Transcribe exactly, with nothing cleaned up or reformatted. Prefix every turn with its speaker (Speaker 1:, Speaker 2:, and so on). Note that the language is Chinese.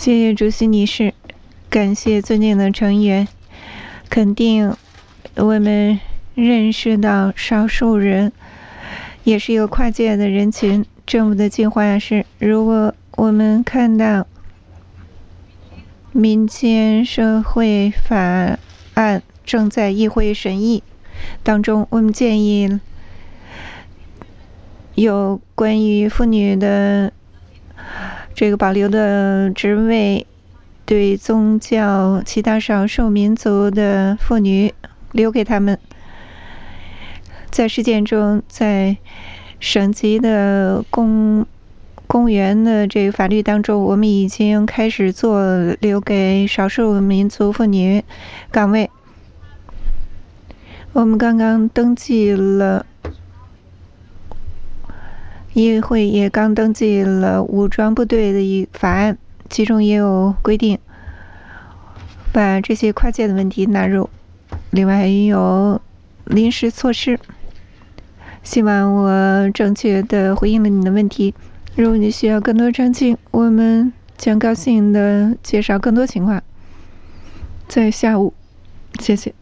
Speaker 1: 谢谢主席女士，感谢尊敬的成员，肯定我们认识到少数人也是一个跨界的人群。政府的计划是，如果我们看到民间社会法案正在议会审议当中，我们建议有关于妇女的这个保留的职位，对宗教其他少数民族的妇女留给他们。在实践中，在省级的公公园的这个法律当中，我们已经开始做留给少数民族妇女岗位。我们刚刚登记了，议会也刚登记了武装部队的一法案，其中也有规定把这些跨界的问题纳入。另外还有临时措施。希望我正确的回应了你的问题。如果你需要更多澄清，我们将高兴的介绍更多情况。在下午，谢谢。